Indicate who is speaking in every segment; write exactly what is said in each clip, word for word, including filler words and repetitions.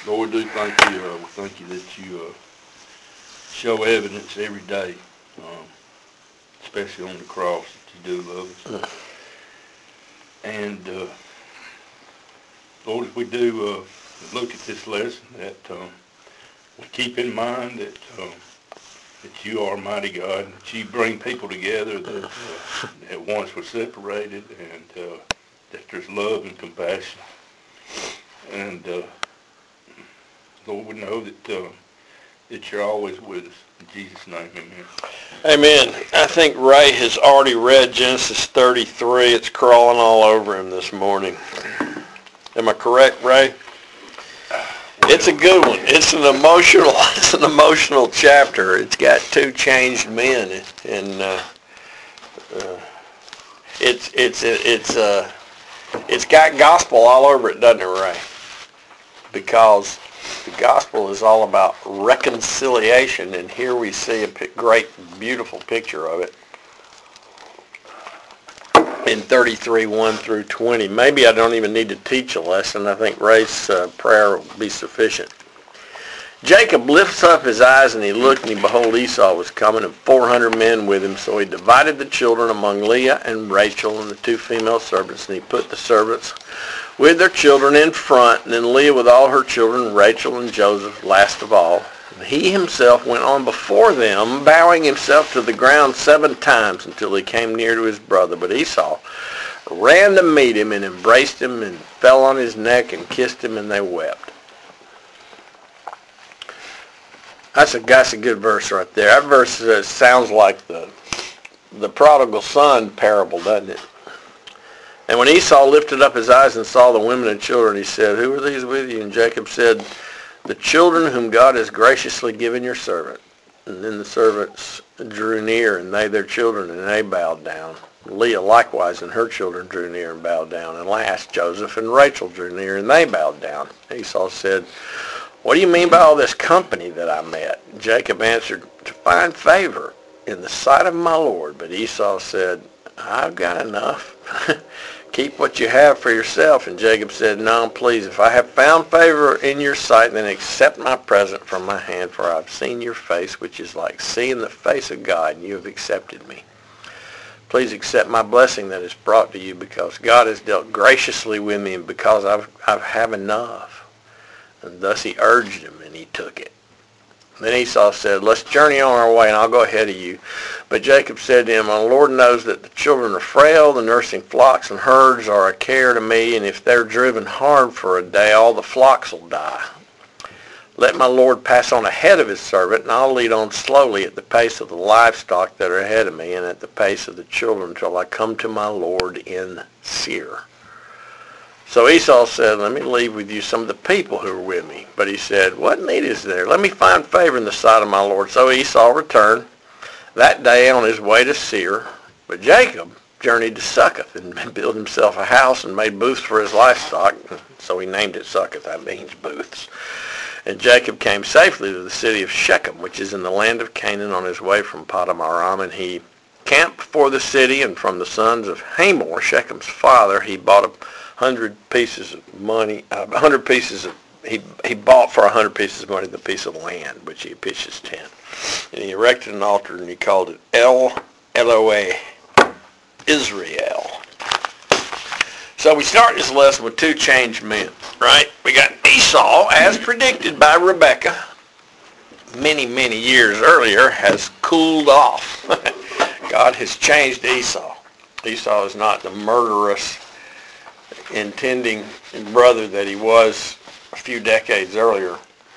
Speaker 1: Lord, we do thank you. Uh, we thank you that you uh, show evidence every day, um, especially on the cross, that you do love us. And uh, Lord, if we do uh, look at this lesson, that um, we keep in mind that um, that you are mighty God, and that you bring people together that, uh, that once were separated, and uh, that there's love and compassion. And uh, Lord, we know that uh, that you're always with us. In Jesus' name, amen.
Speaker 2: Amen. I think Ray has already read Genesis thirty-three. It's crawling all over him this morning. Am I correct, Ray? It's a good one. It's an emotional. It's an emotional chapter. It's got two changed men, and uh, uh, it's it's it's uh, it's got gospel all over it, doesn't it, Ray? Because the gospel is all about reconciliation, and here we see a great, beautiful picture of it in thirty-three, one through twenty. Maybe I don't even need to teach a lesson. I think Ray's uh, prayer will be sufficient. Jacob lifts up his eyes, and he looked, and he, behold, Esau was coming, and four hundred men with him. So he divided the children among Leah and Rachel and the two female servants, and he put the servants with their children in front, and then Leah with all her children, Rachel and Joseph last of all. And he himself went on before them, bowing himself to the ground seven times until he came near to his brother. But Esau ran to meet him and embraced him and fell on his neck and kissed him, and they wept. That's a, that's a good verse right there. That verse uh, sounds like the, the prodigal son parable, doesn't it? And when Esau lifted up his eyes and saw the women and children, he said, "Who are these with you?" And Jacob said, "The children whom God has graciously given your servant." And then the servants drew near, and they their children, and they bowed down. Leah likewise and her children drew near and bowed down. And last Joseph and Rachel drew near, and they bowed down. Esau said, "What do you mean by all this company that I met?" Jacob answered, "To find favor in the sight of my Lord." But Esau said, "I've got enough. Keep what you have for yourself." And Jacob said, "No, please, if I have found favor in your sight, then accept my present from my hand, for I've seen your face, which is like seeing the face of God, and you have accepted me. Please accept my blessing that is brought to you, because God has dealt graciously with me, and because I've, I've have enough." And thus he urged him, and he took it. Then Esau said, "Let's journey on our way, and I'll go ahead of you." But Jacob said to him, "The Lord knows that the children are frail, the nursing flocks and herds are a care to me, and if they're driven hard for a day, all the flocks will die. Let my Lord pass on ahead of his servant, and I'll lead on slowly at the pace of the livestock that are ahead of me, and at the pace of the children till I come to my Lord in Seir." So Esau said, "Let me leave with you some of the people who are with me." But he said, "What need is there? Let me find favor in the sight of my Lord." So Esau returned that day on his way to Seir. But Jacob journeyed to Succoth and built himself a house and made booths for his livestock. So he named it Succoth. That means booths. And Jacob came safely to the city of Shechem, which is in the land of Canaan, on his way from Paddan Aram. And he camped before the city, and from the sons of Hamor, Shechem's father, he bought a hundred pieces of money, a uh, hundred pieces of, he he bought for a hundred pieces of money the piece of land which he pitched his tent. And he erected an altar, and he called it El Elohe Israel. So we start this lesson with two changed men, right? We got Esau, as predicted by Rebekah many, many years earlier, has cooled off. God has changed Esau. Esau is not the murderous, intending brother that he was a few decades earlier.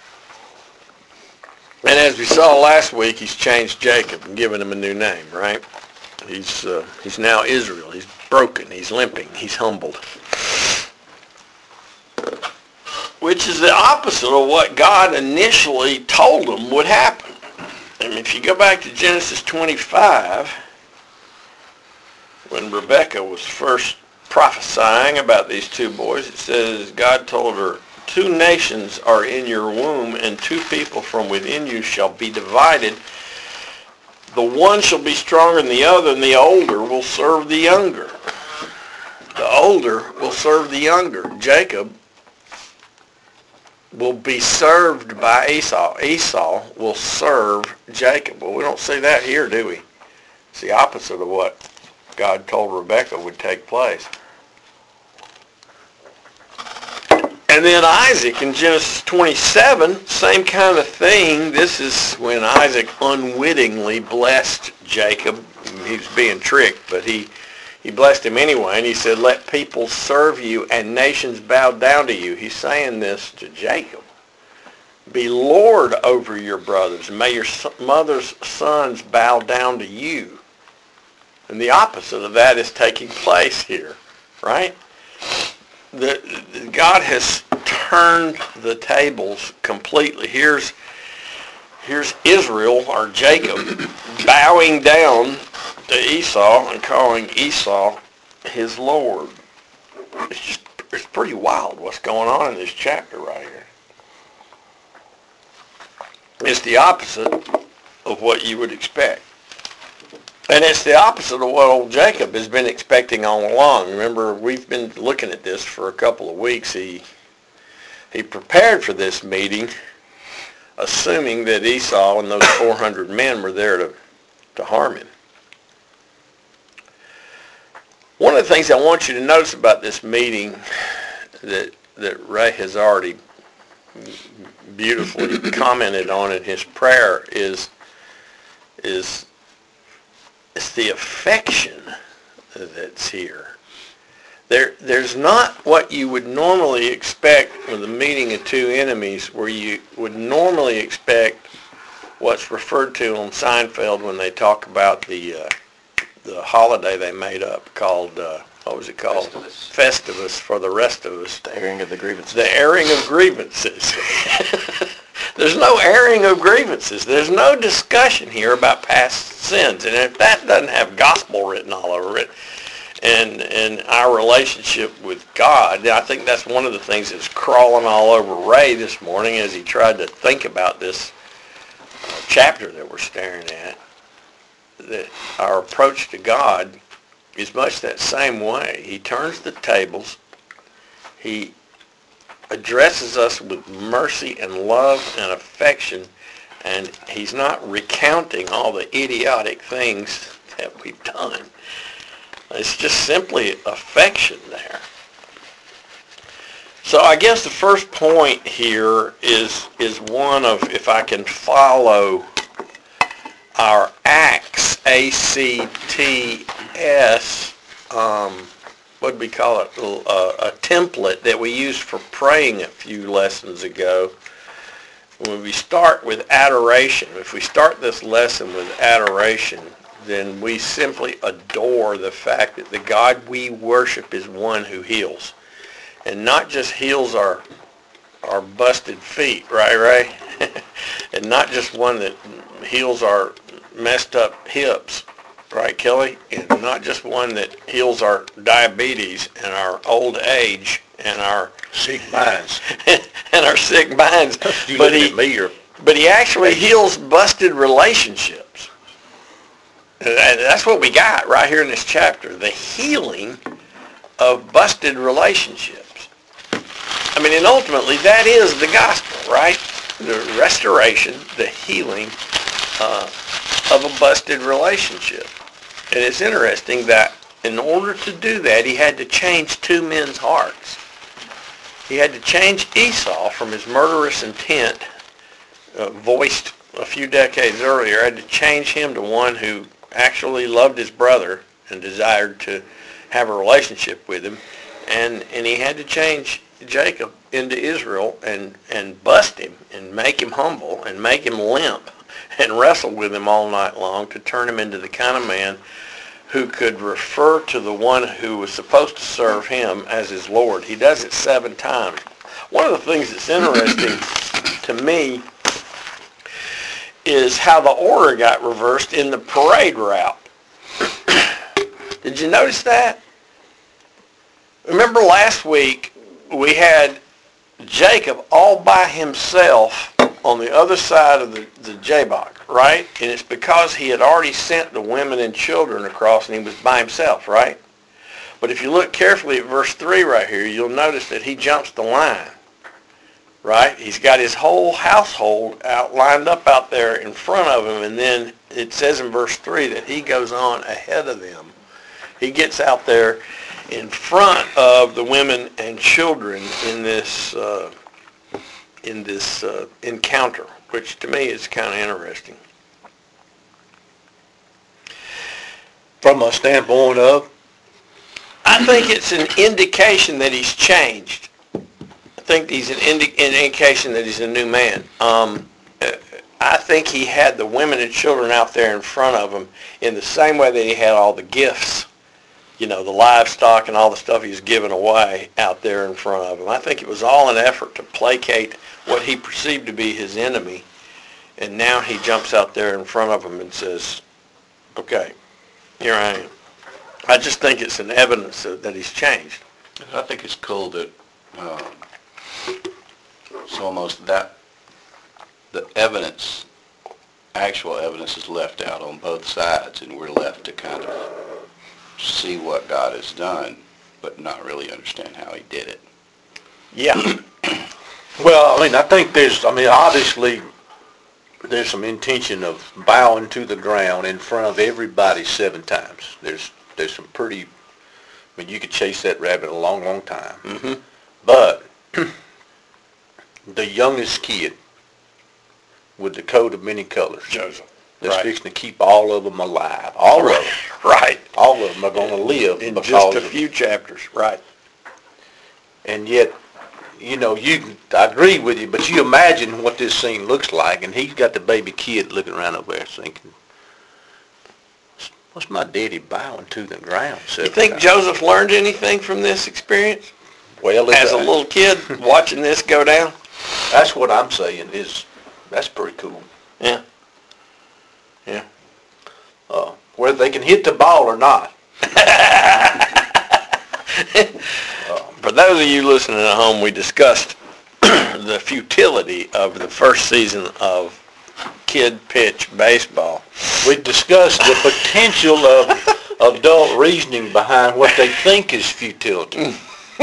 Speaker 2: And as we saw last week, he's changed Jacob and given him a new name, right? He's uh, he's now Israel. He's broken. He's limping. He's humbled. Which is the opposite of what God initially told him would happen. I mean, if you go back to Genesis twenty-five, when Rebekah was first prophesying about these two boys, it says God told her, "Two nations are in your womb, and two people from within you shall be divided. The one shall be stronger than the other, and the older will serve the younger." The older will serve the younger. Jacob will be served by Esau. Esau will serve Jacob. Well, we don't see that here, do we? It's the opposite of what God told Rebekah would take place. And then Isaac in Genesis twenty-seven, same kind of thing. This is when Isaac unwittingly blessed Jacob. He was being tricked, but he, he blessed him anyway. And he said, let people serve you and nations bow down to you. He's saying this to Jacob. Be Lord over your brothers, and may your mother's sons bow down to you. And the opposite of that is taking place here, right? The, God has turned the tables completely. Here's, here's Israel, or Jacob, bowing down to Esau and calling Esau his Lord. It's just, it's pretty wild what's going on in this chapter right here. It's the opposite of what you would expect. And it's the opposite of what old Jacob has been expecting all along. Remember, we've been looking at this for a couple of weeks. He he prepared for this meeting, assuming that Esau and those four hundred men were there to, to harm him. One of the things I want you to notice about this meeting that, that Ray has already beautifully commented on in his prayer is, is It's the affection that's here. There, there's not what you would normally expect with a meeting of two enemies, where you would normally expect what's referred to on Seinfeld when they talk about the uh, the holiday they made up called, uh, what was it called?
Speaker 3: Festivus.
Speaker 2: Festivus for the rest of us.
Speaker 3: The airing of the grievances.
Speaker 2: The airing of grievances. There's no airing of grievances. There's no discussion here about past sins. And if that doesn't have gospel written all over it, and and our relationship with God, I think that's one of the things that's crawling all over Ray this morning as he tried to think about this chapter that we're staring at. That our approach to God is much that same way. He turns the tables. He addresses us with mercy and love and affection, and he's not recounting all the idiotic things that we've done. It's just simply affection there. So I guess the first point here is is one of, if I can follow our ACTS, A C T S, um, what do we call it, a, a template that we used for praying a few lessons ago. When we start with adoration, if we start this lesson with adoration, then we simply adore the fact that the God we worship is one who heals. And not just heals our our busted feet, right, Ray? And not just one that heals our messed up hips, right, Kelly? And not just one that heals our diabetes and our old age and our
Speaker 3: Sick minds.
Speaker 2: and our sick minds.
Speaker 3: You
Speaker 2: but
Speaker 3: looking
Speaker 2: he,
Speaker 3: at me or
Speaker 2: but he actually heals busted relationships. And that's what we got right here in this chapter, the healing of busted relationships. I mean, and ultimately that is the gospel, right? The restoration, the healing uh, of a busted relationship. And it's interesting that in order to do that, he had to change two men's hearts. He had to change Esau from his murderous intent, uh, voiced a few decades earlier, had to change him to one who actually loved his brother and desired to have a relationship with him. And, and he had to change Jacob into Israel and, and bust him and make him humble and make him limp and wrestle with him all night long to turn him into the kind of man who could refer to the one who was supposed to serve him as his Lord. He does it seven times. One of the things that's interesting to me is how the order got reversed in the parade route. Did you notice that? Remember last week we had Jacob all by himself on the other side of the, the Jabbok, right? And it's because he had already sent the women and children across and he was by himself, right? But if you look carefully at verse three right here, you'll notice that he jumps the line. right? He's got his whole household out lined up out there in front of him, and then it says in verse three that he goes on ahead of them. He gets out there in front of the women and children in this uh, in this uh, encounter, which to me is kind of interesting.
Speaker 3: From a standpoint of,
Speaker 2: I think it's an indication that he's changed. I think he's an, indi- an indication that he's a new man. Um, I think he had the women and children out there in front of him in the same way that he had all the gifts, you know, the livestock and all the stuff he was giving away out there in front of him. I think it was all an effort to placate what he perceived to be his enemy. And now he jumps out there in front of him and says, okay, here I am. I just think it's an evidence that he's changed.
Speaker 4: I think it's cool that um, it's almost that the evidence, actual evidence is left out on both sides, and we're left to kind of see what God has done, but not really understand how he did it.
Speaker 2: Yeah.
Speaker 3: well, I mean, I think there's, I mean, obviously, there's some intention of bowing to the ground in front of everybody seven times. There's there's some pretty, I mean, you could chase that rabbit a long, long time.
Speaker 2: Mm-hmm.
Speaker 3: But the youngest kid with the coat of many colors,
Speaker 2: Joseph.
Speaker 3: that's
Speaker 2: Right.
Speaker 3: fixing to keep all of them alive. All of them.
Speaker 2: Right.
Speaker 3: All of them are going to live
Speaker 2: In
Speaker 3: because
Speaker 2: just a
Speaker 3: of,
Speaker 2: few chapters. Right.
Speaker 3: and yet, you know, you, I agree with you, but you imagine what this scene looks like, and he's got the baby kid looking around over there thinking, what's my daddy bowing to the ground?
Speaker 2: You think Joseph learned anything from this experience?
Speaker 3: Well,
Speaker 2: As a little kid watching this go down?
Speaker 3: that's what I'm saying is, that's pretty cool.
Speaker 2: Yeah. Yeah.
Speaker 3: Uh, whether they can hit the ball or not.
Speaker 2: For those of you listening at home, we discussed the futility of the first season of kid pitch baseball.
Speaker 3: We discussed the potential of adult reasoning behind what they think is futility.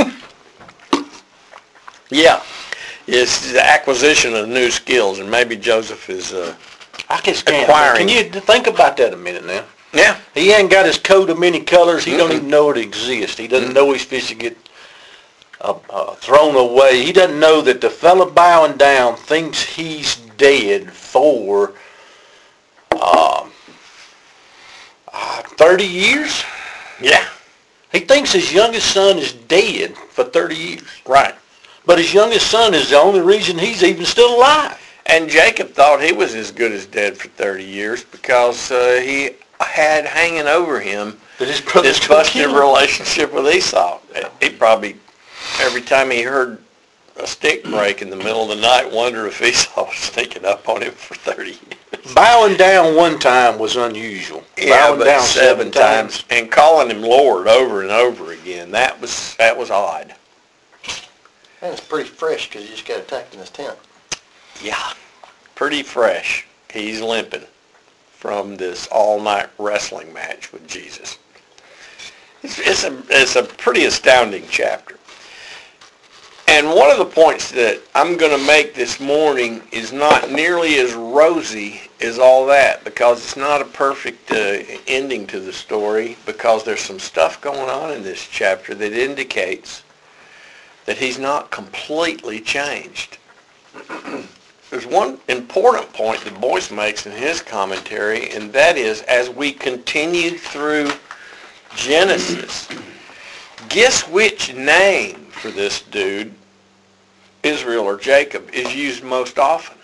Speaker 2: Yeah. It's the acquisition of new skills, and maybe Joseph is, uh,
Speaker 3: I just can't.
Speaker 2: Acquiring.
Speaker 3: Can you think about that a minute now?
Speaker 2: yeah.
Speaker 3: He ain't got his coat of many colors. He don't
Speaker 2: Mm-mm.
Speaker 3: even know it exists. He doesn't know he's supposed to get uh, uh, thrown away. He doesn't know that the fella bowing down thinks he's dead for um, uh, thirty years.
Speaker 2: Yeah.
Speaker 3: He thinks his youngest son is dead for thirty years.
Speaker 2: Right.
Speaker 3: But his youngest son is the only reason he's even still alive.
Speaker 2: And Jacob thought he was as good as dead for thirty years because uh, he had hanging over him
Speaker 3: That his brother's
Speaker 2: this
Speaker 3: gonna
Speaker 2: busted
Speaker 3: kill him.
Speaker 2: relationship with Esau. He probably, every time he heard a stick break in the middle of the night, wondered if Esau was sneaking up on him for thirty years.
Speaker 3: Bowing down one time was unusual.
Speaker 2: Yeah,
Speaker 3: Bowing
Speaker 2: but
Speaker 3: down
Speaker 2: seven times. And calling him Lord over and over again, that was that was odd.
Speaker 5: And it's pretty fresh because he just got attacked in his tent.
Speaker 2: Yeah, pretty fresh. He's limping from this all-night wrestling match with Jesus. It's, it's, a, it's a pretty astounding chapter. And one of the points that I'm going to make this morning is not nearly as rosy as all that, because it's not a perfect uh, ending to the story, because there's some stuff going on in this chapter that indicates that he's not completely changed. There's one important point that Boyce makes in his commentary, and that is, as we continue through Genesis, guess which name for this dude, Israel or Jacob, is used most often?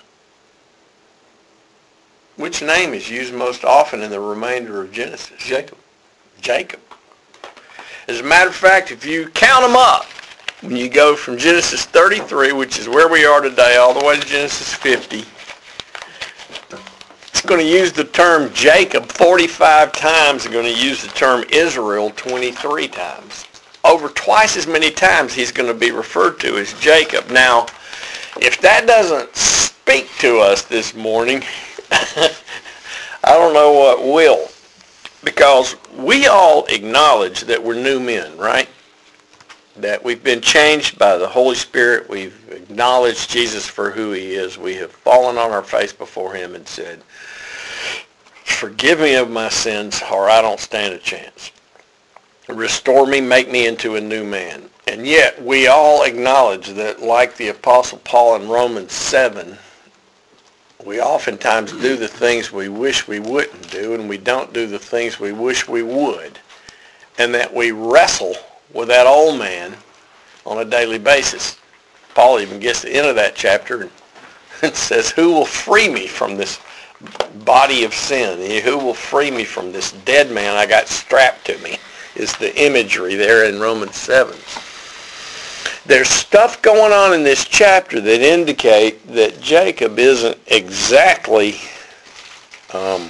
Speaker 2: Which name is used most often in the remainder of Genesis?
Speaker 3: Jacob.
Speaker 2: Jacob. As a matter of fact, if you count them up, when you go from Genesis thirty-three, which is where we are today, all the way to Genesis fifty, it's going to use the term Jacob forty-five times. It's going to use the term Israel twenty-three times. Over twice as many times he's going to be referred to as Jacob. Now, if that doesn't speak to us this morning, I don't know what will. Because we all acknowledge that we're new men, right? that we've been changed by the Holy Spirit. We've acknowledged Jesus for who he is. We have fallen on our face before him and said, forgive me of my sins or I don't stand a chance. Restore me, make me into a new man. And yet we all acknowledge that, like the Apostle Paul in Romans seven, we oftentimes do the things we wish we wouldn't do, and we don't do the things we wish we would. And that we wrestle with that old man on a daily basis. Paul even gets to the end of that chapter and, and says, who will free me from this body of sin? Who will free me from this dead man I got strapped to me? Is the imagery there in Romans seven. There's stuff going on in this chapter that indicate that Jacob isn't exactly um,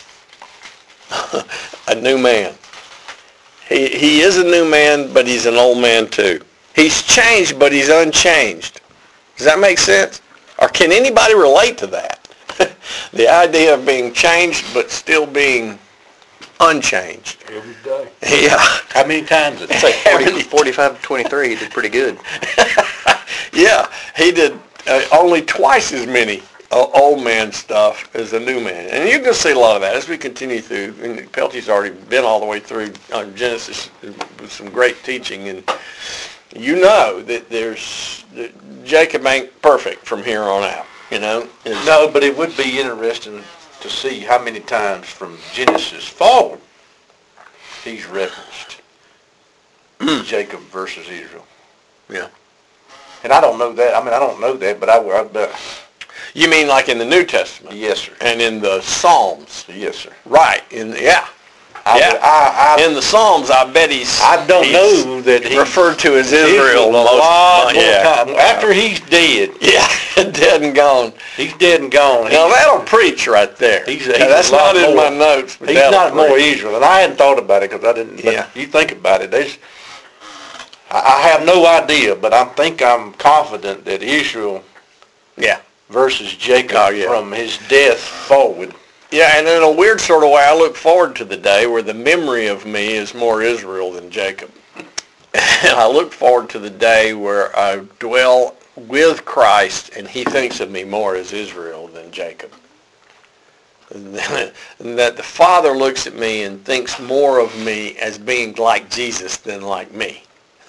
Speaker 2: a new man. He, he is a new man, but he's an old man too. He's changed, but he's unchanged. Does that make sense? Or can anybody relate to that? The idea of being changed, but still being unchanged.
Speaker 3: Every day.
Speaker 2: Yeah.
Speaker 3: How many times? Did
Speaker 5: It's like forty, forty-five to twenty-three, he did pretty good.
Speaker 2: Yeah, he did uh, only twice as many uh, old man stuff as the new man. And you can see a lot of that as we continue through. And Pelty's already been all the way through uh, Genesis with some great teaching. And you know that there's, that Jacob ain't perfect from here on out, you know. It's,
Speaker 3: No, but it would be interesting to see how many times from Genesis forward he's referenced Jacob versus Israel.
Speaker 2: Yeah.
Speaker 3: And I don't know that. I mean, I don't know that, but I, I bet.
Speaker 2: You mean like in the New Testament?
Speaker 3: Yes, sir.
Speaker 2: And in the Psalms?
Speaker 3: Yes, sir.
Speaker 2: Right. In yeah.
Speaker 3: I,
Speaker 2: Yeah.
Speaker 3: I, I,
Speaker 2: In the Psalms, I bet he's
Speaker 3: I don't
Speaker 2: he's
Speaker 3: know that he
Speaker 2: referred to as Israel
Speaker 3: Israel a
Speaker 2: most,
Speaker 3: lot more
Speaker 2: yeah.
Speaker 3: time. After he's dead,
Speaker 2: Yeah, dead and gone.
Speaker 3: he's dead and gone.
Speaker 2: Now
Speaker 3: He's-
Speaker 2: that'll preach right there.
Speaker 3: He's-
Speaker 2: Now,
Speaker 3: he's
Speaker 2: that's
Speaker 3: a lot
Speaker 2: not in
Speaker 3: more.
Speaker 2: my notes, but
Speaker 3: He's
Speaker 2: that'll
Speaker 3: not more
Speaker 2: preach.
Speaker 3: Israel, and I hadn't thought about it because I didn't. But
Speaker 2: Yeah.
Speaker 3: you think about it, there's. I, I have no idea, but I think I'm confident that Israel
Speaker 2: Yeah,
Speaker 3: versus Jacob
Speaker 2: Oh, yeah.
Speaker 3: from his death forward.
Speaker 2: yeah, and in a weird sort of way, I look forward to the day where the memory of me is more Israel than Jacob. And I look forward to the day where I dwell with Christ and he thinks of me more as Israel than Jacob. And that the Father looks at me and thinks more of me as being like Jesus than like me.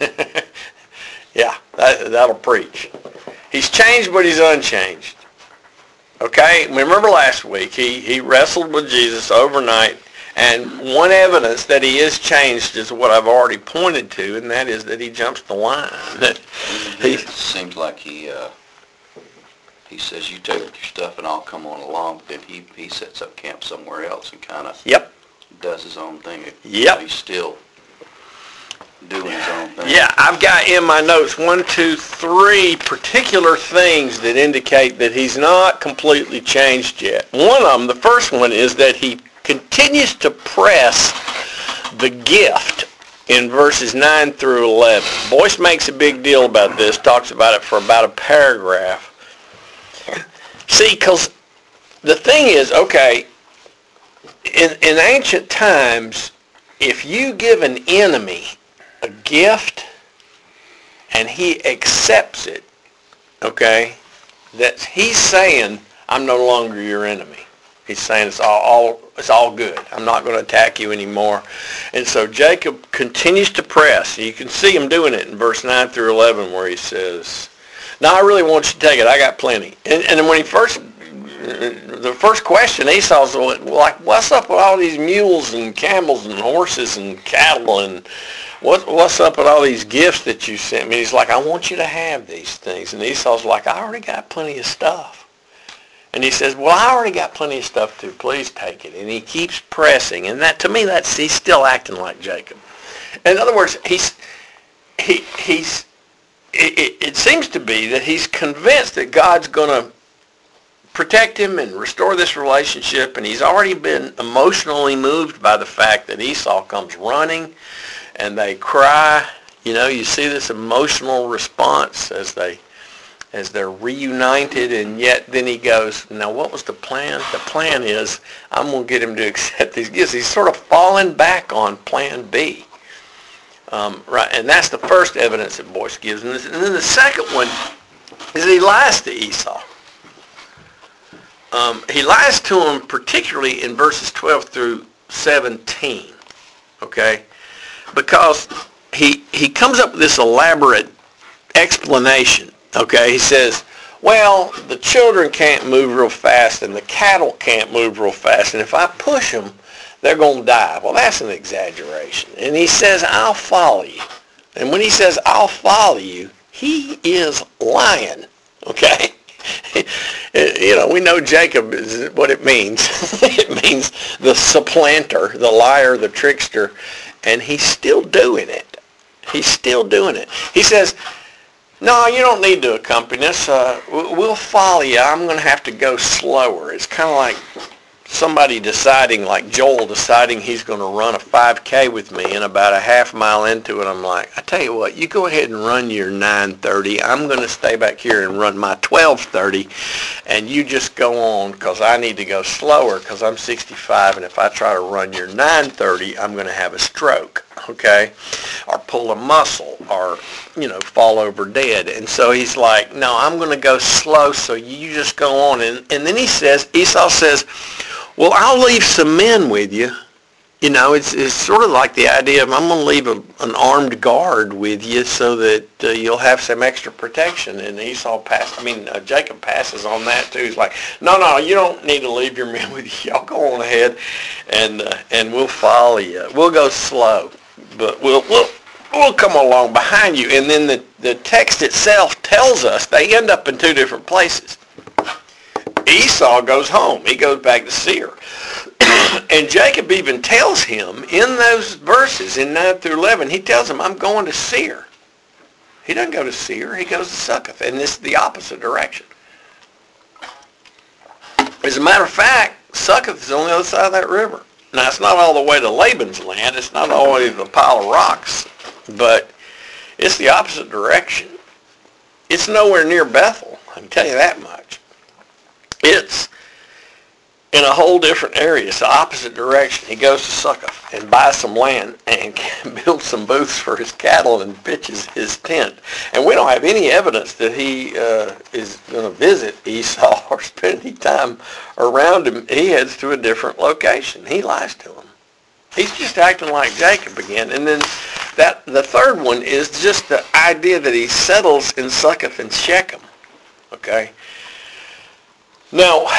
Speaker 2: Yeah, that, that'll preach. He's changed, but he's unchanged. Okay, remember last week, he, he wrestled with Jesus overnight, and one evidence that he is changed is what I've already pointed to, and that is that he jumps the line. That he,
Speaker 4: It seems like he, uh, he says, you take your stuff and I'll come on along, but then he, he sets up camp somewhere else and kind of
Speaker 2: yep,
Speaker 4: does his own thing.
Speaker 2: Yep.
Speaker 4: He's still doing his own thing.
Speaker 2: yeah, I've got in my notes one, two, three particular things that indicate that he's not completely changed yet. One of them, the first one, is that he continues to press the gift in verses nine through eleven. Boyce makes a big deal about this, talks about it for about a paragraph. See, because the thing is, okay, in, in ancient times, if you give an enemy a gift and he accepts it, okay, that he's saying, I'm no longer your enemy. He's saying it's all, all it's all good. I'm not going to attack you anymore. And so Jacob continues to press. You can see him doing it in verse nine through eleven where he says, no, I really want you to take it. I got plenty. And, and then when he first, the first question Esau's like, what's up with all these mules and camels and horses and cattle and what, what's up with all these gifts that you sent me? He's like, I want you to have these things. And Esau's like, I already got plenty of stuff. And he says, well, I already got plenty of stuff too. Please take it. And he keeps pressing. And that, to me, that's he's still acting like Jacob. In other words, he's he he's it, it, it seems to be that he's convinced that God's going to protect him and restore this relationship. And he's already been emotionally moved by the fact that Esau comes running and they cry. You know, you see this emotional response as they as they're reunited, and yet then he goes, now what was the plan? The plan is I'm going to get him to accept these gifts. He's sort of falling back on plan B. Um, right, and that's the first evidence that Boyce gives. And, this, and then the second one is he lies to Esau. Um, he lies to him particularly in verses twelve through seventeen, okay? Because he he comes up with this elaborate explanation, okay? He says, well, the children can't move real fast and the cattle can't move real fast, and if I push them, they're going to die. Well, that's an exaggeration. And he says, I'll follow you. And when he says, I'll follow you, he is lying, okay? You know, we know Jacob is what it means. It means the supplanter, the liar, the trickster, and he's still doing it. He's still doing it. He says, no, you don't need to accompany us. Uh, we'll follow you. I'm going to have to go slower. It's kind of like somebody deciding, like Joel deciding he's going to run a five K with me, and about a half mile into it, I'm like, I tell you what, you go ahead and run your nine thirty. I'm going to stay back here and run my twelve thirty, and you just go on because I need to go slower because I'm sixty-five, and if I try to run your nine thirty, I'm going to have a stroke, okay, or pull a muscle, or, you know, fall over dead. And so he's like, no, I'm going to go slow, so you just go on. And, and then he says, Esau says, well, I'll leave some men with you. You know, it's it's sort of like the idea of I'm going to leave a, an armed guard with you so that uh, you'll have some extra protection. And Esau passed, I mean, uh, Jacob passes on that too. He's like, no, no, you don't need to leave your men with you. Y'all go on ahead, and uh, and we'll follow you. We'll go slow, but we'll we'll we'll come along behind you. And then the the text itself tells us they end up in two different places. Esau goes home. He goes back to Seir. And Jacob even tells him in those verses, in nine through eleven, he tells him, I'm going to Seir. He doesn't go to Seir. He goes to Succoth. And this is the opposite direction. As a matter of fact, Succoth is on the other side of that river. Now, it's not all the way to Laban's land. It's not all the way to the pile of rocks. But it's the opposite direction. It's nowhere near Bethel. I can tell you that much. It's in a whole different area. It's the opposite direction. He goes to Succoth and buys some land and builds some booths for his cattle and pitches his tent. And we don't have any evidence that he uh, is going to visit Esau or spend any time around him. He heads to a different location. He lies to him. He's just acting like Jacob again. And then that the third one is just the idea that he settles in Succoth and Shechem. Okay? Now,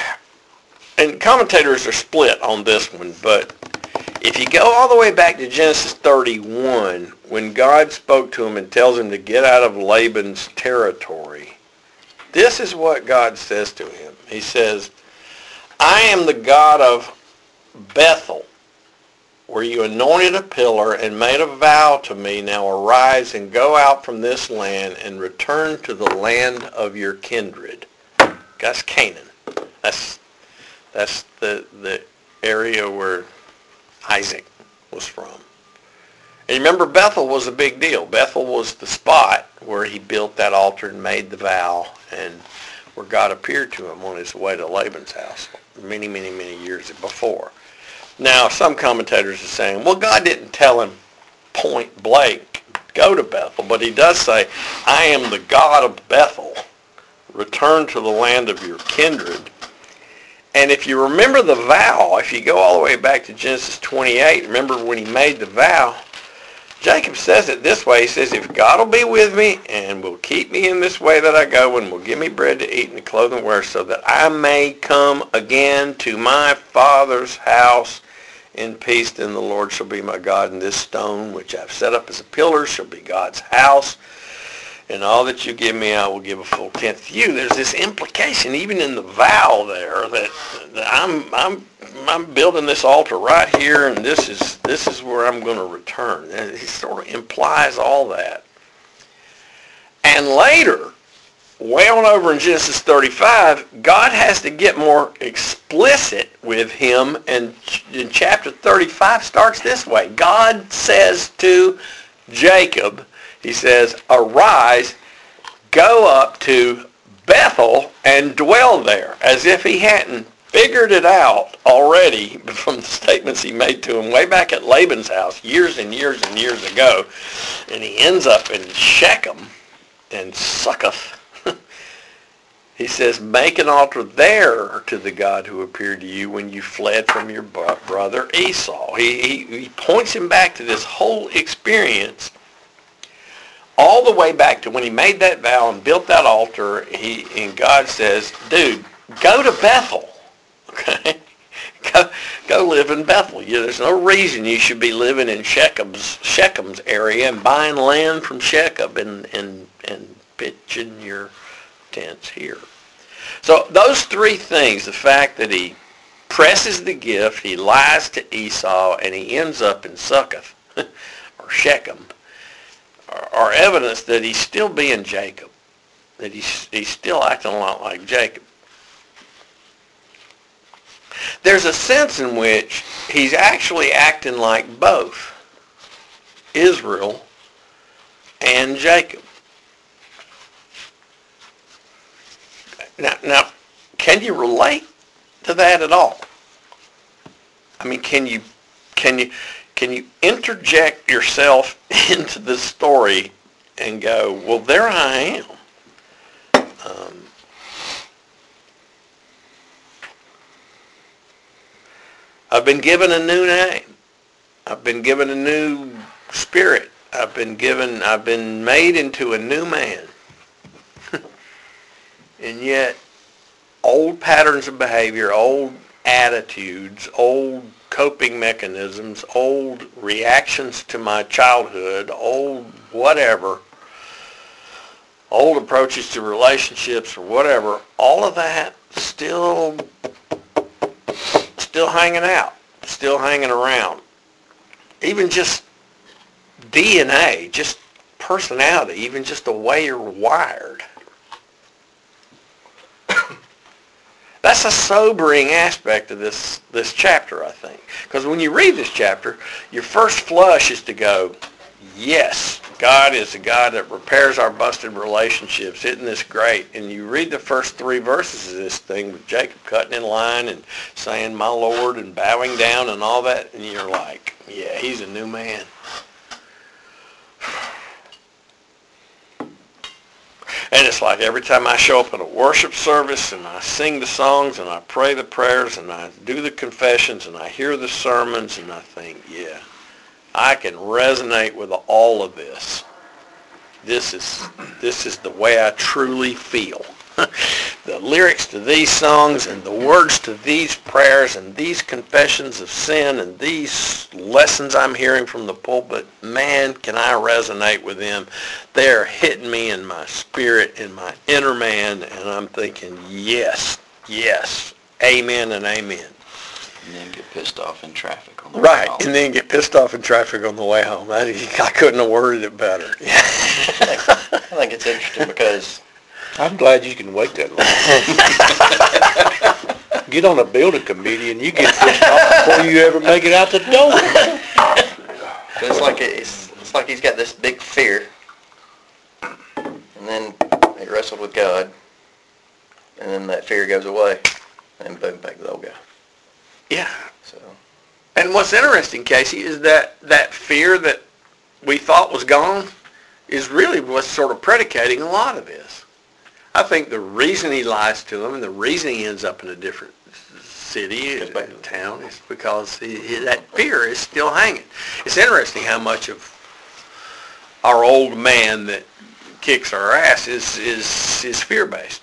Speaker 2: and commentators are split on this one, but if you go all the way back to Genesis thirty-one, when God spoke to him and tells him to get out of Laban's territory, this is what God says to him. He says, I am the God of Bethel, where you anointed a pillar and made a vow to me. Now arise and go out from this land and return to the land of your kindred. That's Canaan. That's that's the the area where Isaac was from. And remember, Bethel was a big deal. Bethel was the spot where he built that altar and made the vow, and where God appeared to him on his way to Laban's house many, many, many years before. Now, some commentators are saying, well, God didn't tell him point blank, go to Bethel, but he does say, I am the God of Bethel. Return to the land of your kindred. And if you remember the vow, if you go all the way back to Genesis twenty-eight, remember when he made the vow, Jacob says it this way. He says, if God will be with me and will keep me in this way that I go and will give me bread to eat and clothing to wear so that I may come again to my father's house in peace, then the Lord shall be my God, and this stone which I've set up as a pillar shall be God's house. And all that you give me, I will give a full tenth to you. There's this implication, even in the vow there, that, that I'm I'm I'm building this altar right here, and this is this is where I'm going to return. And he sort of implies all that. And later, way on over in Genesis thirty-five, God has to get more explicit with him, and in chapter thirty-five starts this way. God says to Jacob, he says, arise, go up to Bethel and dwell there, as if he hadn't figured it out already from the statements he made to him way back at Laban's house years and years and years ago. And he ends up in Shechem and Succoth. He says, make an altar there to the God who appeared to you when you fled from your brother Esau. He, he, he points him back to this whole experience all the way back to when he made that vow and built that altar. He, and God says, dude, go to Bethel. Okay? Go, go live in Bethel. You, there's no reason you should be living in Shechem's, Shechem's area and buying land from Shechem and, and, and pitching your tents here. So those three things, the fact that he presses the gift, he lies to Esau, and he ends up in Succoth, or Shechem, are, are evidence that he's still being Jacob, that he's, he's still acting a lot like Jacob. There's a sense in which he's actually acting like both Israel and Jacob. Now, now, can you relate to that at all? I mean, can you, can you, can you interject yourself into the story and go, well, there I am. Um, I've been given a new name. I've been given a new spirit. I've been given, I've been made into a new man. And yet, old patterns of behavior, old attitudes, old coping mechanisms, old reactions to my childhood, old whatever, old approaches to relationships or whatever, all of that still, still hanging out, still hanging around. Even just D N A, just personality, even just the way you're wired. That's a sobering aspect of this, this chapter, I think. Because when you read this chapter, your first flush is to go, yes, God is a God that repairs our busted relationships. Isn't this great? And you read the first three verses of this thing with Jacob cutting in line and saying, my Lord, and bowing down and all that, and you're like, yeah, he's a new man. And it's like every time I show up at a worship service and I sing the songs and I pray the prayers and I do the confessions and I hear the sermons and I think, yeah, I can resonate with all of this. This is, this is the way I truly feel. The lyrics to these songs and the words to these prayers and these confessions of sin and these lessons I'm hearing from the pulpit, man, can I resonate with them. They're hitting me in my spirit, in my inner man, and I'm thinking, yes, yes, amen and amen.
Speaker 4: And then get pissed off in traffic on the
Speaker 2: Right,
Speaker 4: way home.
Speaker 2: and then get pissed off in traffic on the way home. I, I couldn't have worded it better.
Speaker 5: I think it's interesting because
Speaker 3: I'm glad you can wait that long. Get on a building committee and you get pissed off before you ever make it out the door.
Speaker 5: it's like it's, it's like he's got this big fear, and then he wrestled with God, and then that fear goes away, and boom, back to the old guy.
Speaker 2: Yeah.
Speaker 5: So
Speaker 2: And what's interesting, Casey, is that that fear that we thought was gone is really what's sort of predicating a lot of this. I think the reason he lies to him and the reason he ends up in a different city, uh, town, is because he, he, that fear is still hanging. It's interesting how much of our old man that kicks our ass is, is, is fear-based.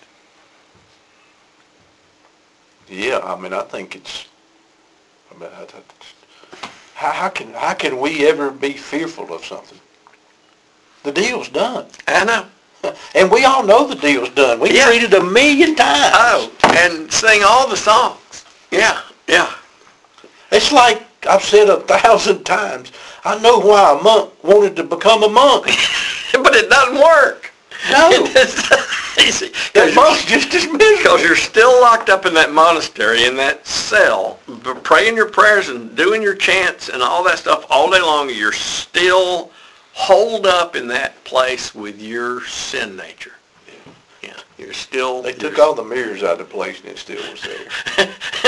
Speaker 3: Yeah, I mean, I think it's, I mean, I, I, how, how can, how can we ever be fearful of something? The deal's done.
Speaker 2: I know.
Speaker 3: And we all know the deal's done. We've
Speaker 2: Yeah.
Speaker 3: read it a million times.
Speaker 2: Oh, and sing all the songs. Yeah, yeah.
Speaker 3: It's like I've said a thousand times, I know why a monk wanted to become a monk.
Speaker 2: But it doesn't work.
Speaker 3: No. That
Speaker 2: Because
Speaker 3: monk's just as
Speaker 2: Because
Speaker 3: miserable.
Speaker 2: you're still locked up in that monastery, in that cell, b- praying your prayers and doing your chants and all that stuff all day long. You're still holed up in that place with your sin nature. Yeah, you're still...
Speaker 3: They took
Speaker 2: you're-
Speaker 3: all the mirrors out of the place and it still was there.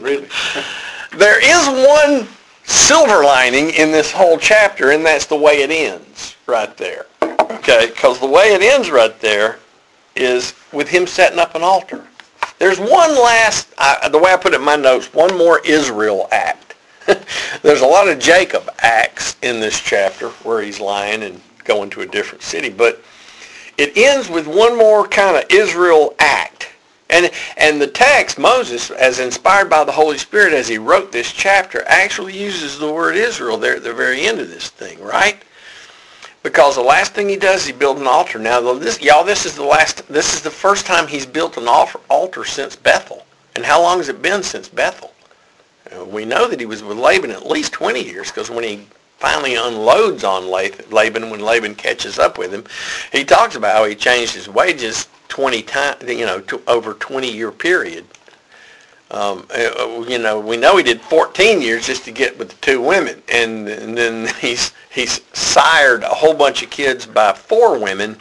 Speaker 4: Really?
Speaker 2: There is one silver lining in this whole chapter, and that's the way it ends right there. Okay, because the way it ends right there is with him setting up an altar. There's one last, uh, the way I put it in my notes, one more Israel act. There's a lot of Jacob acts in this chapter where he's lying and going to a different city, but it ends with one more kind of Israel act. And and the text, Moses, as inspired by the Holy Spirit as he wrote this chapter, actually uses the word Israel there at the very end of this thing, right? Because the last thing he does is he builds an altar. Now, this, y'all, this is the last. This is the first time he's built an altar, altar since Bethel. And how long has it been since Bethel? Uh, we know that he was with Laban at least twenty years, because when he finally unloads on Laban, when Laban catches up with him, he talks about how he changed his wages twenty times, you know, to over a twenty-year period. Um, you know, we know he did fourteen years just to get with the two women, and, and then he's he's sired a whole bunch of kids by four women.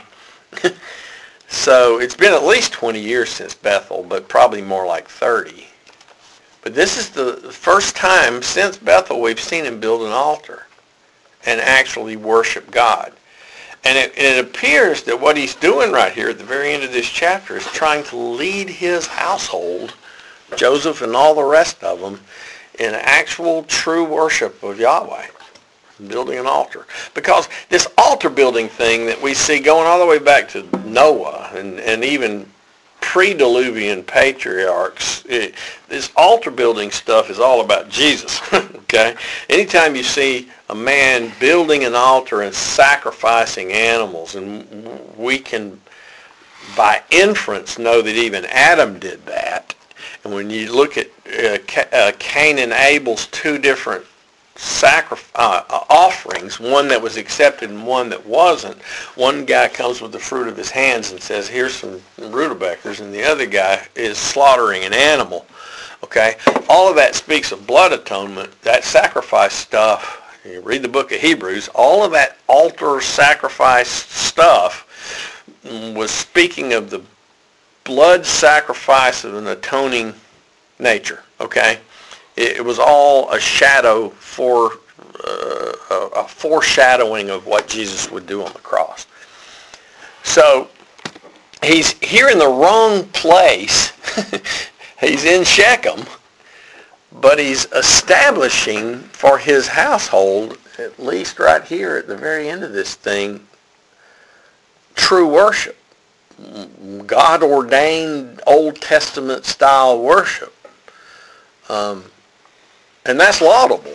Speaker 2: So it's been at least twenty years since Bethel, but probably more like thirty. But this is the first time since Bethel we've seen him build an altar and actually worship God. And it, it appears that what he's doing right here at the very end of this chapter is trying to lead his household, Joseph and all the rest of them, in actual true worship of Yahweh, building an altar. Because this altar building thing that we see going all the way back to Noah and, and even pre-Diluvian patriarchs, it, this altar building stuff is all about Jesus, okay? Anytime you see a man building an altar and sacrificing animals, and we can, by inference, know that even Adam did that. And when you look at uh, uh, Cain and Abel's two different sacrifice uh, offerings, one that was accepted and one that wasn't, one guy comes with the fruit of his hands and says, here's some rutabagas, and the other guy is slaughtering an animal. Okay? All of that speaks of blood atonement. That sacrifice stuff, you read the book of Hebrews, all of that altar sacrifice stuff was speaking of the blood sacrifice of an atoning nature. Okay? It was all a shadow for uh, a foreshadowing of what Jesus would do on the cross. So he's here in the wrong place. He's in Shechem, but he's establishing for his household, at least right here at the very end of this thing, true worship. God-ordained Old Testament style worship. Um, and that's laudable.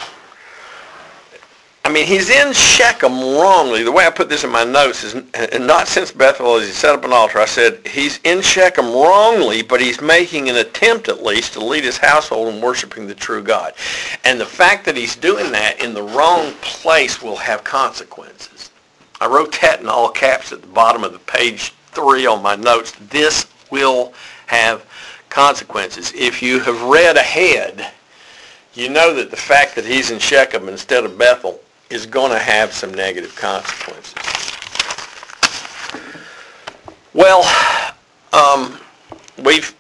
Speaker 2: I mean, he's in Shechem wrongly. The way I put this in my notes is, and not since Bethel as he set up an altar, I said he's in Shechem wrongly, but he's making an attempt at least to lead his household in worshiping the true God. And the fact that he's doing that in the wrong place will have consequences. I wrote that in all caps at the bottom of the page three on my notes. This will have consequences. If you have read ahead, you know that the fact that he's in Shechem instead of Bethel is going to have some negative consequences. Well, um, we've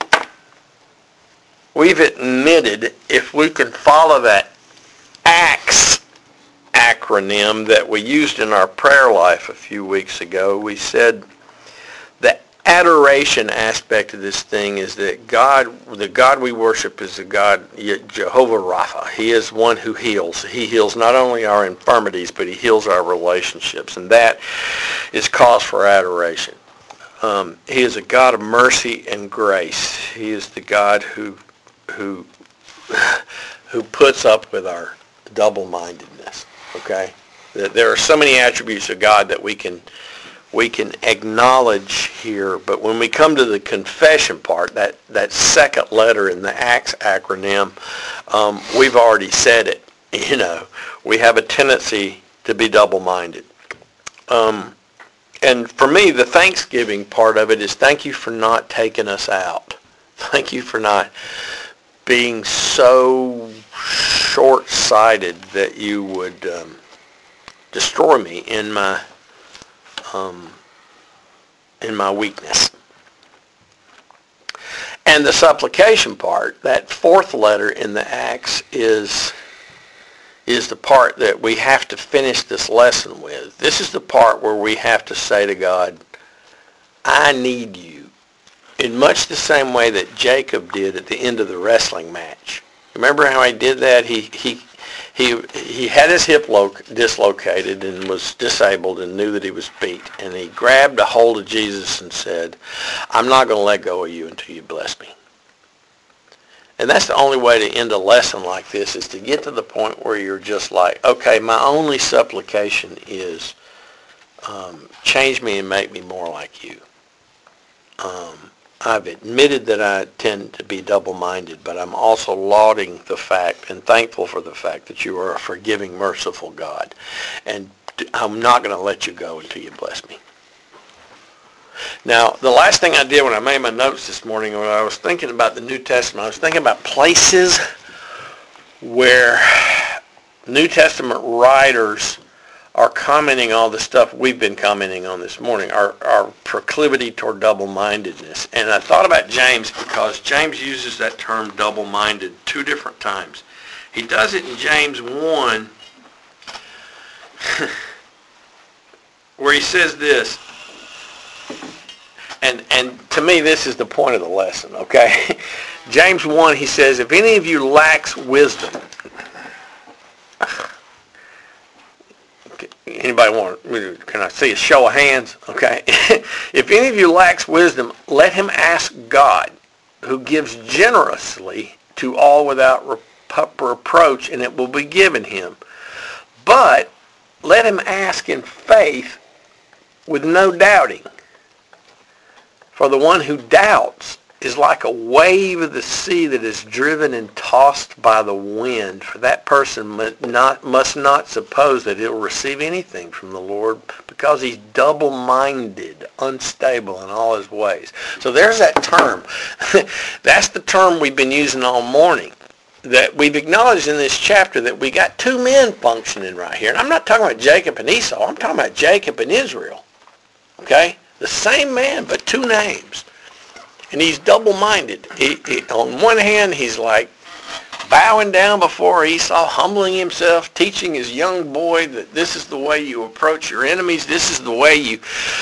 Speaker 2: we've admitted, if we can follow that ACTS acronym that we used in our prayer life a few weeks ago, we said the adoration aspect of this thing is that God, the God we worship is the God, Jehovah Rapha. He is one who heals. He heals not only our infirmities, but he heals our relationships. And that is cause for adoration. Um, he is a God of mercy and grace. He is the God who, who, who puts up with our double-mindedness. Okay? There are so many attributes of God that we can we can acknowledge here, but when we come to the confession part, that, that second letter in the ACTS acronym, um, we've already said it. You know, we have a tendency to be double-minded. Um, and for me, the thanksgiving part of it is thank you for not taking us out. Thank you for not being so short-sighted that you would um, destroy me in my Um, in my weakness. And the supplication part, that fourth letter in the Acts, is is the part that we have to finish this lesson with. This is the part where we have to say to God, I need you, in much the same way that Jacob did at the end of the wrestling match. Remember how he did that? He he he he had his hip lo- dislocated and was disabled and knew that he was beat. And he grabbed a hold of Jesus and said, I'm not going to let go of you until you bless me. And that's the only way to end a lesson like this, is to get to the point where you're just like, okay, my only supplication is um, change me and make me more like you. Um, I've admitted that I tend to be double-minded, but I'm also lauding the fact and thankful for the fact that you are a forgiving, merciful God. And I'm not going to let you go until you bless me. Now, the last thing I did when I made my notes this morning, when I was thinking about the New Testament, I was thinking about places where New Testament writers are commenting on the stuff we've been commenting on this morning, our, our proclivity toward double-mindedness. And I thought about James, because James uses that term double-minded two different times. He does it in James one, where he says this, and, and to me this is the point of the lesson, okay? James one, he says, if any of you lacks wisdom, anybody want, can I see a show of hands? Okay. If any of you lacks wisdom, let him ask God, who gives generously to all without reproach, and it will be given him. But let him ask in faith with no doubting. For the one who doubts is like a wave of the sea that is driven and tossed by the wind. For that person must not, must not suppose that he'll receive anything from the Lord, because he's double-minded, unstable in all his ways. So there's that term. That's the term we've been using all morning, that we've acknowledged in this chapter, that we got two men functioning right here. And I'm not talking about Jacob and Esau. I'm talking about Jacob and Israel. Okay? The same man, but two names. And he's double-minded. He, he, on one hand, he's like bowing down before Esau, humbling himself, teaching his young boy that this is the way you approach your enemies. This is the way you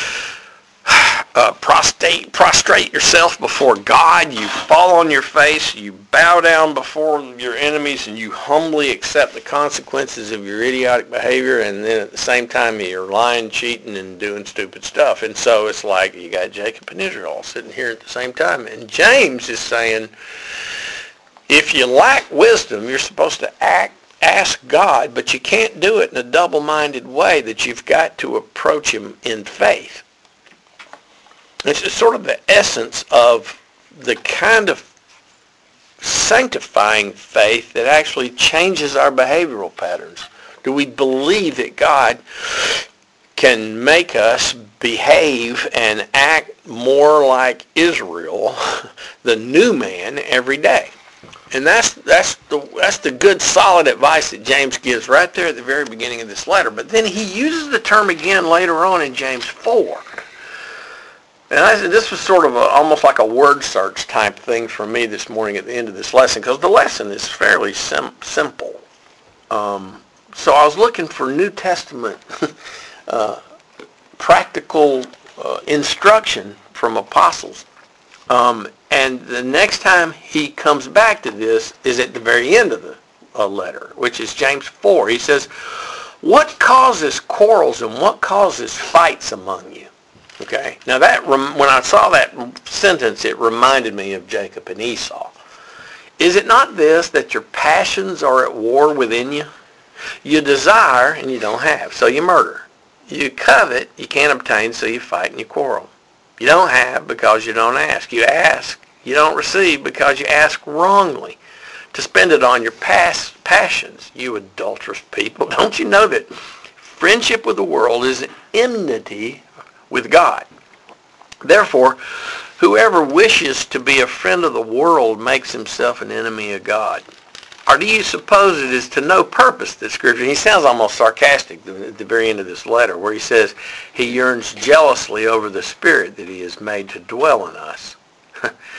Speaker 2: uh, prostrate, prostrate yourself before God. You fall on your face. You bow down before your enemies, and you humbly accept the consequences of your idiotic behavior. And then at the same time, you're lying, cheating, and doing stupid stuff. And so it's like you got Jacob and Israel all sitting here at the same time. And James is saying, if you lack wisdom, you're supposed to act, ask God, but you can't do it in a double-minded way, that you've got to approach him in faith. It's sort of the essence of the kind of sanctifying faith that actually changes our behavioral patterns. Do we believe that God can make us behave and act more like Israel, the new man, every day? And that's that's the that's the good, solid advice that James gives right there at the very beginning of this letter. But then he uses the term again later on in James four. And I, this was sort of a, almost like a word search type thing for me this morning at the end of this lesson, because the lesson is fairly sim- simple. Um, so I was looking for New Testament uh, practical uh, instruction from apostles. Um, and the next time he comes back to this is at the very end of the uh, letter, which is James four. He says, what causes quarrels and what causes fights among you? Okay. Now that, when I saw that sentence, it reminded me of Jacob and Esau. Is it not this, that your passions are at war within you? You desire and you don't have, so you murder. You covet, you can't obtain, so you fight and you quarrel. You don't have because you don't ask. You ask, you don't receive because you ask wrongly, to spend it on your past passions. You adulterous people, don't you know that friendship with the world is enmity with God? Therefore, whoever wishes to be a friend of the world makes himself an enemy of God. Or do you suppose it is to no purpose that Scripture, he sounds almost sarcastic at the very end of this letter, where he says he yearns jealously over the Spirit that he has made to dwell in us.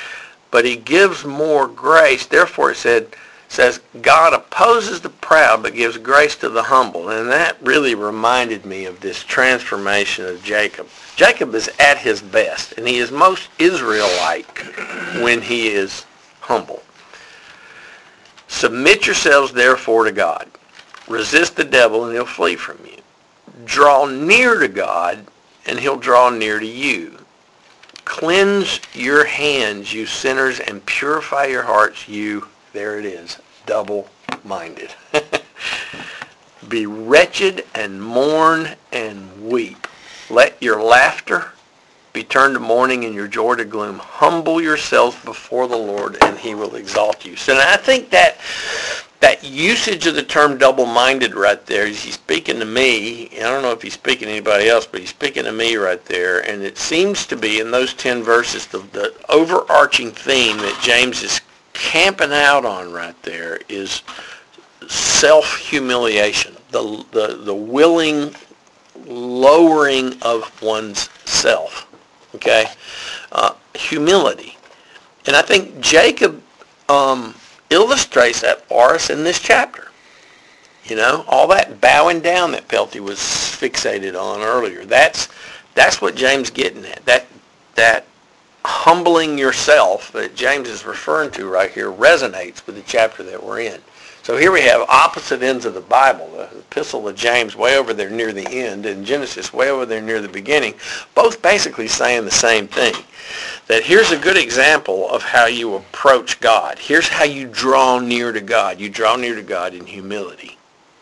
Speaker 2: but he gives more grace. Therefore, it said, says, God opposes the proud, but gives grace to the humble. And that really reminded me of this transformation of Jacob. Jacob is at his best, and he is most Israel-like when he is humble. Submit yourselves, therefore, to God. Resist the devil, and he'll flee from you. Draw near to God, and he'll draw near to you. Cleanse your hands, you sinners, and purify your hearts, you, there it is, double-minded. Be wretched and mourn and weep. Let your laughter be turned to mourning and your joy to gloom. Humble yourselves before the Lord, and he will exalt you. So I think that that usage of the term double-minded right there, he's speaking to me. I don't know if he's speaking to anybody else, but he's speaking to me right there. And it seems to be in those ten verses, the, the overarching theme that James is camping out on right there is self-humiliation, the, the, the willing lowering of one's self, okay? Uh, humility. And I think Jacob um, illustrates that for us in this chapter. You know, all that bowing down that Pelty was fixated on earlier, that's that's what James is getting at. That, that humbling yourself that James is referring to right here resonates with the chapter that we're in. So here we have opposite ends of the Bible, the Epistle of James way over there near the end, and Genesis way over there near the beginning, both basically saying the same thing. That here's a good example of how you approach God. Here's how you draw near to God. You draw near to God in humility.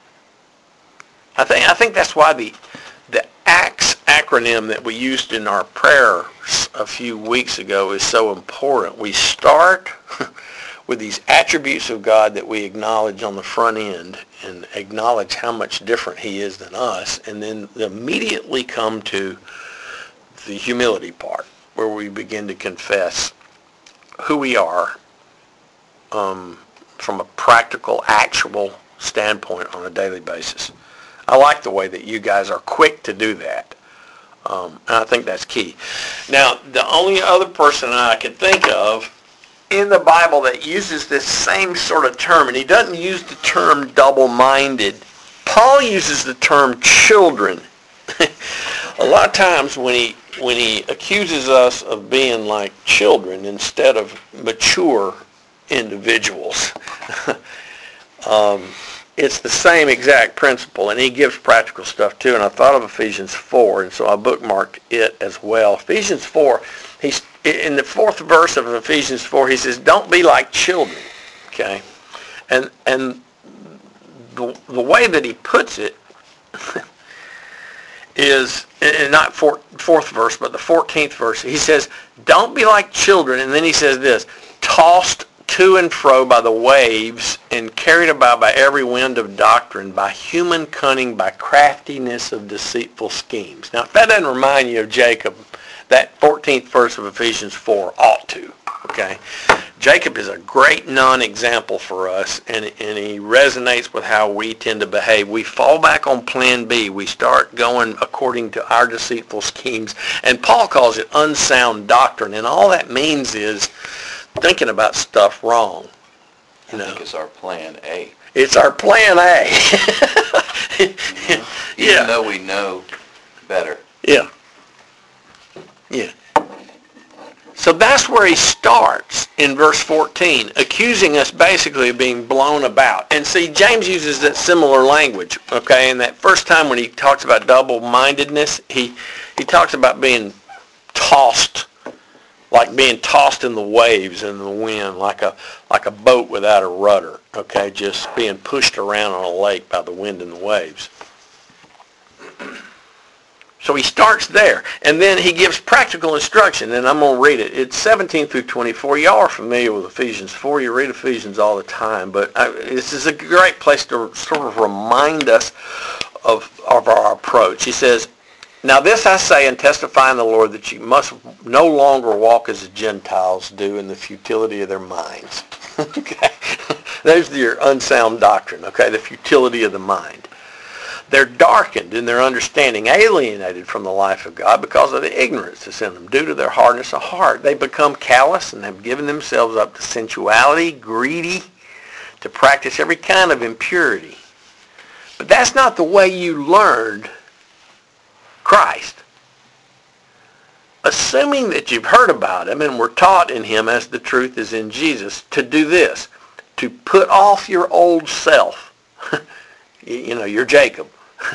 Speaker 2: I think I think that's why the the ACTS acronym that we used in our prayers a few weeks ago is so important. We start with these attributes of God that we acknowledge on the front end and acknowledge how much different he is than us, and then immediately come to the humility part where we begin to confess who we are um, from a practical, actual standpoint on a daily basis. I like the way that you guys are quick to do that. Um, and I think that's key. Now, the only other person I can think of in the Bible that uses this same sort of term, and he doesn't use the term double-minded. Paul uses the term children. A lot of times when he when he accuses us of being like children instead of mature individuals, um, it's the same exact principle, and he gives practical stuff too. And I thought of Ephesians four, and so I bookmarked it as well. Ephesians four, he's in the fourth verse of Ephesians four, he says, "Don't be like children." Okay, and and the the way that he puts it is, and not fourth, fourth verse, but the fourteenth verse. He says, "Don't be like children," and then he says this: "Tossed to and fro by the waves and carried about by every wind of doctrine, by human cunning, by craftiness of deceitful schemes." Now, if that doesn't remind you of Jacob, that fourteenth verse of Ephesians four ought to, okay? Jacob is a great non-example for us, and, and he resonates with how we tend to behave. We fall back on plan B. We start going according to our deceitful schemes, and Paul calls it unsound doctrine, and all that means is thinking about stuff wrong. You know,
Speaker 4: I think it's our plan A.
Speaker 2: It's our plan A.
Speaker 5: Mm-hmm.
Speaker 2: Yeah.
Speaker 5: Even though we know better.
Speaker 2: Yeah. Yeah. So that's where he starts in verse fourteen, accusing us basically of being blown about. And see, James uses that similar language, okay? And that first time when he talks about double-mindedness, he, he talks about being tossed, like being tossed in the waves and the wind, like a like a boat without a rudder, okay? Just being pushed around on a lake by the wind and the waves. So he starts there, and then he gives practical instruction, and I'm going to read it. It's seventeen through twenty-four. Y'all are familiar with Ephesians four. You read Ephesians all the time, but I, this is a great place to sort of remind us of, of our approach. He says, "Now this I say and testify in the Lord, that you must no longer walk as the Gentiles do in the futility of their minds." Okay? There's your unsound doctrine, okay? The futility of the mind. They're darkened in their understanding, alienated from the life of God because of the ignorance that's in them. Due to their hardness of heart, they become callous and have given themselves up to sensuality, greedy, to practice every kind of impurity. But that's not the way you learned Christ. Assuming that you've heard about him and were taught in him as the truth is in Jesus, to do this, to put off your old self, you know, you're Jacob,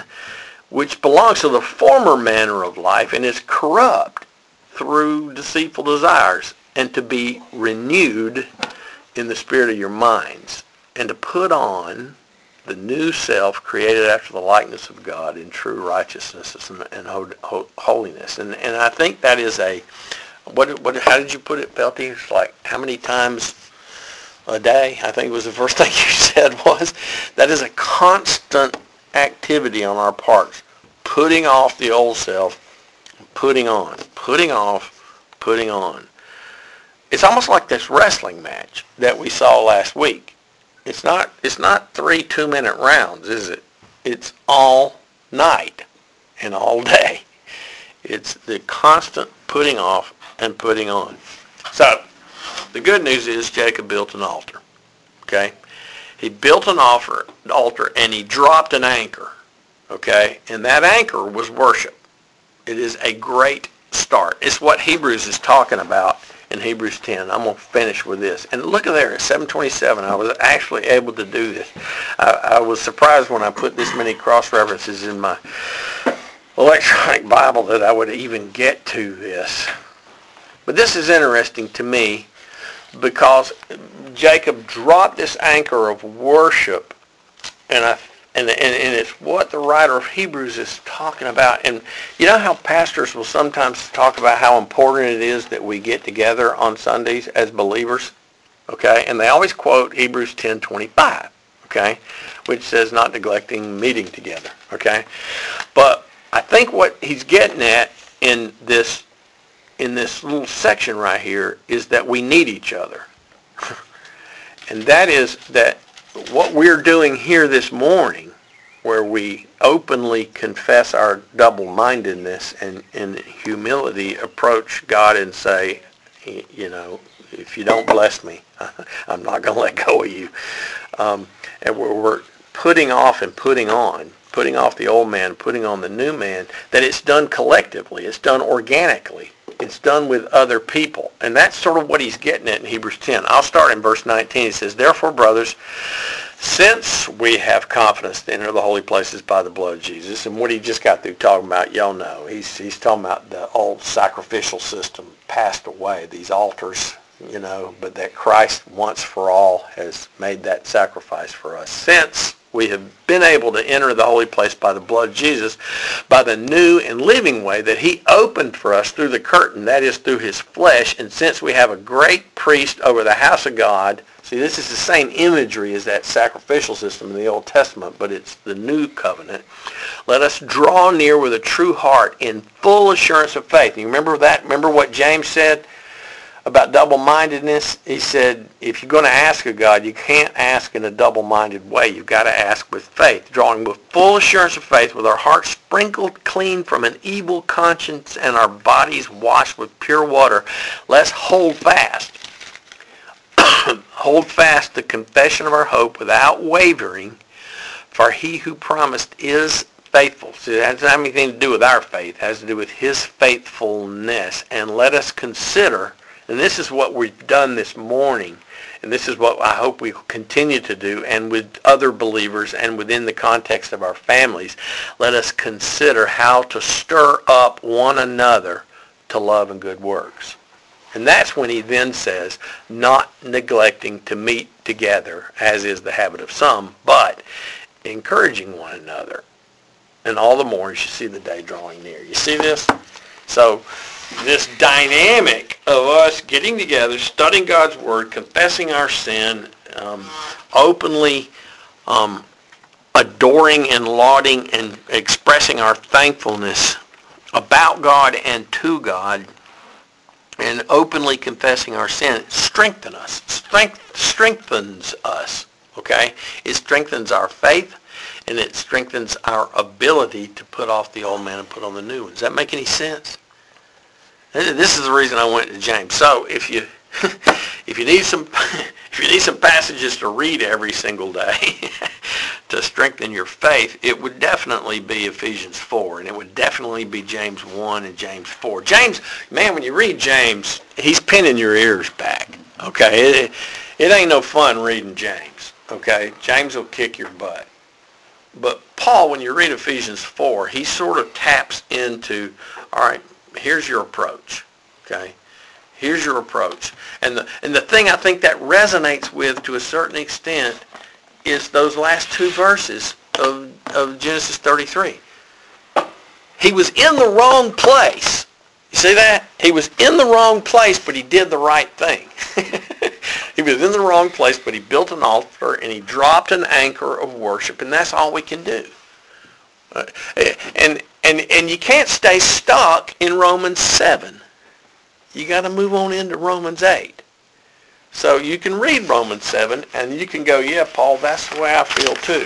Speaker 2: which belongs to the former manner of life and is corrupt through deceitful desires, and to be renewed in the spirit of your minds, and to put on the new self created after the likeness of God in true righteousness and holiness. And and I think that is a, what, what how did you put it, Pelty? It's like how many times a day? I think it was the first thing you said was, that is a constant activity on our parts. Putting off the old self, putting on, putting off, putting on. It's almost like this wrestling match that we saw last week. It's not it's not three two-minute rounds, is it? It's all night and all day. It's the constant putting off and putting on. So, the good news is Jacob built an altar. Okay? He built an altar, altar and he dropped an anchor. Okay? And that anchor was worship. It is a great start. It's what Hebrews is talking about in Hebrews ten. I'm going to finish with this. And look at there, at seven twenty-seven, I was actually able to do this. I, I was surprised when I put this many cross-references in my electronic Bible that I would even get to this. But this is interesting to me because Jacob dropped this anchor of worship, and I And, and, and it's what the writer of Hebrews is talking about. And you know how pastors will sometimes talk about how important it is that we get together on Sundays as believers? Okay? And they always quote Hebrews ten twenty-five, okay? Which says not neglecting meeting together, okay? But I think what he's getting at in this, in this little section right here is that we need each other. And that is that what we're doing here this morning, where we openly confess our double-mindedness and in humility approach God and say, you know, if you don't bless me, I'm not going to let go of you. Um, and we're, we're putting off and putting on, putting off the old man, putting on the new man, that it's done collectively. It's done organically. It's done with other people. And that's sort of what he's getting at in Hebrews ten. I'll start in verse nineteen. He says, therefore, brothers, since we have confidence to enter the holy places by the blood of Jesus, and what he just got through talking about, y'all know, he's he's talking about the old sacrificial system passed away, these altars, you know, but that Christ once for all has made that sacrifice for us. Since we have been able to enter the holy place by the blood of Jesus, by the new and living way that he opened for us through the curtain, that is through his flesh, and since we have a great priest over the house of God. See, this is the same imagery as that sacrificial system in the Old Testament, but it's the new covenant. Let us draw near with a true heart in full assurance of faith. You remember that? Remember what James said about double-mindedness? He said, if you're going to ask of God, you can't ask in a double-minded way. You've got to ask with faith, drawing with full assurance of faith, with our hearts sprinkled clean from an evil conscience and our bodies washed with pure water. Let's hold fast. Hold fast the confession of our hope without wavering, for he who promised is faithful. See, that doesn't have anything to do with our faith. It has to do with his faithfulness. And let us consider, and this is what we've done this morning, and this is what I hope we continue to do, and with other believers and within the context of our families, let us consider how to stir up one another to love and good works. And that's when he then says, not neglecting to meet together, as is the habit of some, but encouraging one another. And all the more as you see the day drawing near. You see this? So this dynamic of us getting together, studying God's Word, confessing our sin, um, openly um, adoring and lauding and expressing our thankfulness about God and to God, and openly confessing our sin, strengthen us. Strength, strengthens us, okay? It strengthens our faith. and it strengthens our ability to put off the old man and put on the new one. Does that make any sense? This is the reason I went to James. So if you if you need some if you need some passages to read every single day to strengthen your faith, it would definitely be Ephesians four, and it would definitely be James one and James four. James, man, when you read James, he's pinning your ears back. Okay, it, it ain't no fun reading James. Okay, James will kick your butt. But Paul, when you read Ephesians four, he sort of taps into, all right, here's your approach. Okay. Here's your approach. And the and the thing I think that resonates with to a certain extent is those last two verses of, of Genesis thirty-three. He was in the wrong place. You see that? He was in the wrong place, but he did the right thing. He was in the wrong place, but he built an altar and he dropped an anchor of worship, and that's all we can do. Uh, and and and you can't stay stuck in Romans seven. You got to move on into Romans eight. So you can read Romans seven and you can go, yeah, Paul, that's the way I feel too.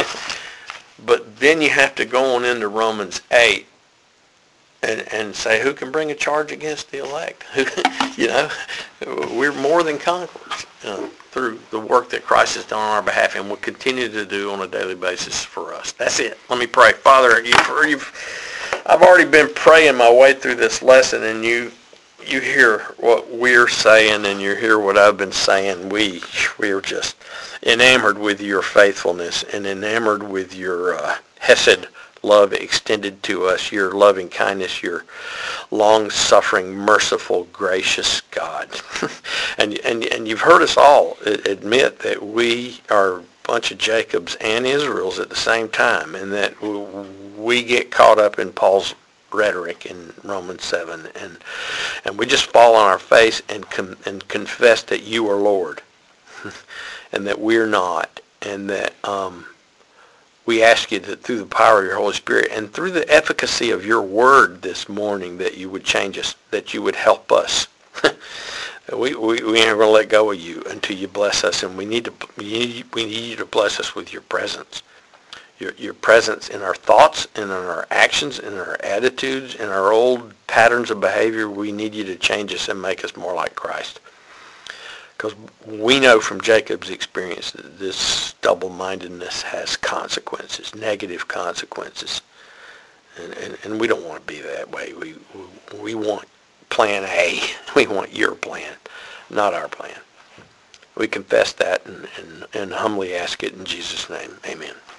Speaker 2: But then you have to go on into Romans eight and, and say, who can bring a charge against the elect? You know, we're more than conquerors uh, through the work that Christ has done on our behalf and will continue to do on a daily basis for us. That's it. Let me pray. Father, you've, you've, I've already been praying my way through this lesson, and you You hear what we're saying, and you hear what I've been saying. We we are just enamored with your faithfulness and enamored with your uh, hesed love extended to us, your loving kindness, your long-suffering, merciful, gracious God. and, and, and you've heard us all admit that we are a bunch of Jacobs and Israels at the same time, and that we get caught up in Paul's rhetoric in Romans seven, and and we just fall on our face and com, and confess that you are Lord, and that we're not, and that um, we ask you that through the power of your Holy Spirit and through the efficacy of your word this morning, that you would change us, that you would help us. we, we we ain't gonna let go of you until you bless us, and we need to we need you to bless us with your presence. Your, your presence in our thoughts, and in our actions, in our attitudes, in our old patterns of behavior. We need you to change us and make us more like Christ. Because we know from Jacob's experience that this double-mindedness has consequences, negative consequences. And, and, and we don't want to be that way. We, we, we want plan A. We want your plan, not our plan. We confess that and, and, and humbly ask it in Jesus' name. Amen.